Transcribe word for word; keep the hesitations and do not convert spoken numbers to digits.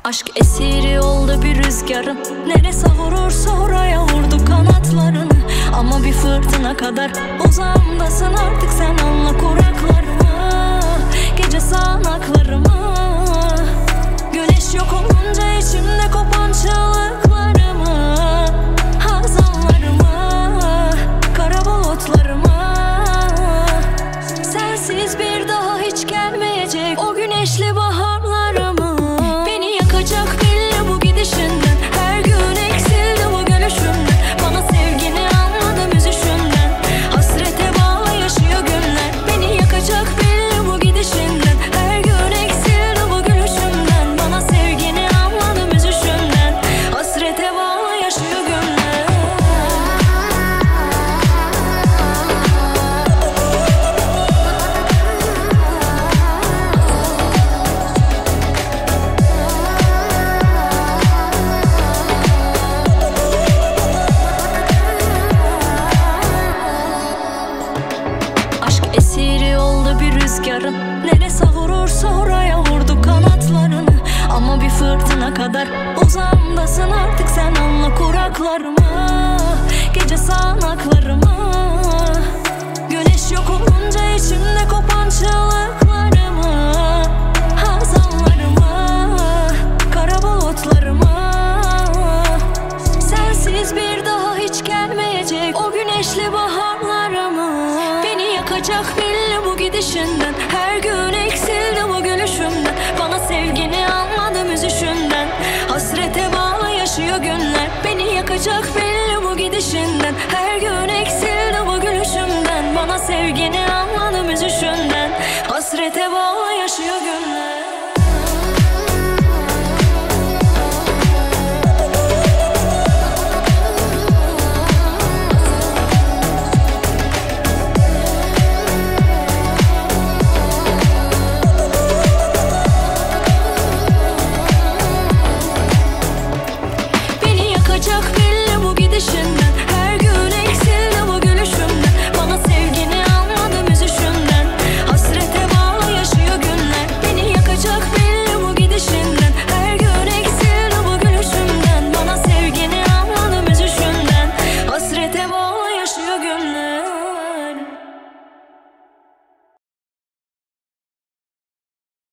Aşk esiri oldu bir rüzgarın, neresi vurursa oraya vurdu kanatlarını. Ama bir fırtına kadar uzağımdasın artık, sen anla kuraklarımı, gece sağanaklarımı. Güneş yok olunca içimde kopan çığlıklarımı, hazanlarımı, kara bulutlarımı. Sensiz bir daha hiç gelmeyecek o güneşli baharlarımı. Beni yakacak belli bu gidişinden, her gün eksildi bu gülüşünden. Bana sevgini anladım üzüşünden, hasrete bağlı yaşıyor günler. Beni yakacak belli bu gidişinden, her gün eksildi bu gülüşünden. Bana sevgini anladım üzüşünden, hasrete bağlı yaşıyor günler. Aşk esiri oldu bir rüzgarın, neresi vurursa oraya vurdu kanatlarını. Ama bir fırtına kadar uzağımdasın artık, sen anla kuraklarımı, gece sağanaklarımı. Güneş yok olunca içimde kopan çığlıklarımı, hazanlarımı, kara bulutlarımı. Sensiz bir daha hiç gelmeyecek o güneşli baharlarımı. Beni yakacak belli bu gidişinden, her gün eksildi bu gülüşümden. Bana sevgini anladım üzüşünden, hasrete bağlı yaşıyor günler. Beni yakacak belli bu gidişinden, her gün eksildi bu gülüşümden. Bana sevgini anladım üzüşünden, hasrete bağlı